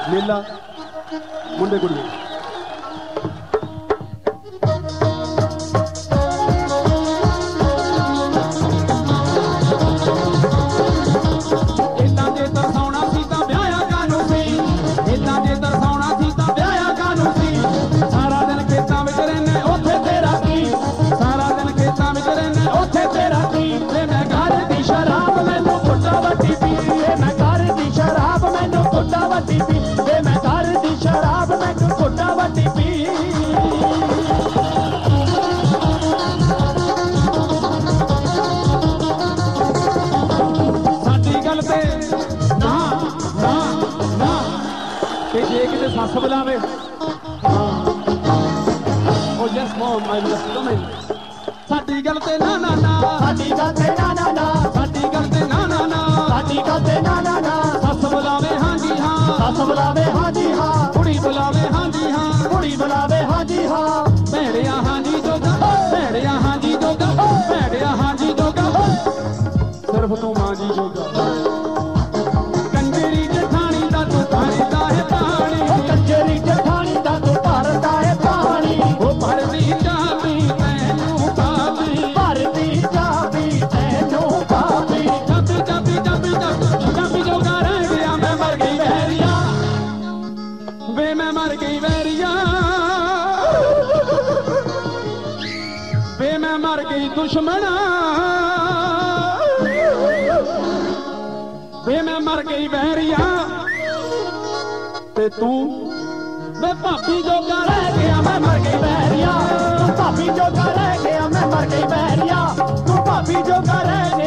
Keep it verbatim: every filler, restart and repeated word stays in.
ਮੇਲਾ ਮੁੰਡੇ ਕੁੜੀਆਂ ਸੱਸ ਬੁਲਾਵੇ ਉਹ yes mom I just coming ਸਾਡੀ ਗੱਲ ਤੇ ਨਾ ਨਾ ਨਾ ਸਾਡੀ ਗੱਲ ਤੇ ਨਾ ਨਾ ਨਾ ਸਾਡੀ ਗੱਲ ਤੇ ਨਾ ਨਾ ਨਾ ਸਾਡੀ ਗੱਲ ਤੇ ਨਾ ਨਾ ਨਾ ਸੱਸ ਬੁਲਾਵੇ ਹਾਂਜੀ ਹਾਂ ਸੱਸ ਬੁਲਾਵੇ ਹਾਂਜੀ ਹਾਂ ਕੁੜੀ ਬੁਲਾਵੇ ਹਾਂਜੀ ਹਾਂ ਕੁੜੀ ਬੁਲਾਵੇ ਹਾਂਜੀ ਹਾਂ ਭੈੜਿਆ ਹਾਂਜੀ ਜੋਗਾ ਭੈੜਿਆ ਹਾਂਜੀ ਜੋਗਾ ਭੈੜਿਆ ਹਾਂਜੀ ਜੋਗਾ ਸਿਰਫ ਤੂੰ ਮਾਂ ਜੀ ਜੋਗਾ ਕੰਜਰੀ ਜਠਾਣੀ ਦਾ ਤੂੰ ਭਰਦਾ ਹੈ ਪਾਣੀ ਕੰਜਰੀ ਜਠਾਣੀ ਦਾ ਤੂੰ ਭਰਦਾ ਹੈ ਪਾਣੀ ਉਹ ਭਰਦੀ ਚਾਬੀ ਤੈਨੂੰ ਪਾਵੀ ਭਰਦੀ ਚਾਬੀ ਤੈਨੂੰ ਪਾਵੀ ਚਾਬੀ ਚਾਬੀ ਚਾਬੀ ਚਾਬੀ ਜੋਗਾ ਰਹਿ ਗਿਆ ਮੈਂ ਮਰ ਗਈ ਵੈਰੀਆ ਵੇ ਮੈਂ ਮਰ ਗਈ ਵੈਰੀਆ ਵੇ ਮੈਂ ਮਰ ਗਈ ਦੁਸ਼ਮਣਾ ਵੇ ਮੈਂ ਮਰ ਗਈ ਵੈਰੀਆ ਤੇ ਤੂੰ ਵੇ ਭਾਬੀ ਜੋਗਾ ਰਹਿ ਗਿਆ ਮੈਂ ਮਰ ਗਈ ਵੈਰੀਆ ਤੂੰ ਭਾਬੀ ਜੋਗਾ ਰਹਿ ਗਿਆ ਮੈਂ ਮਰ ਗਈ ਵੈਰੀਆ ਤੂੰ ਭਾਬੀ ਜੋਗਾ ਰਹਿ ਗਿਆ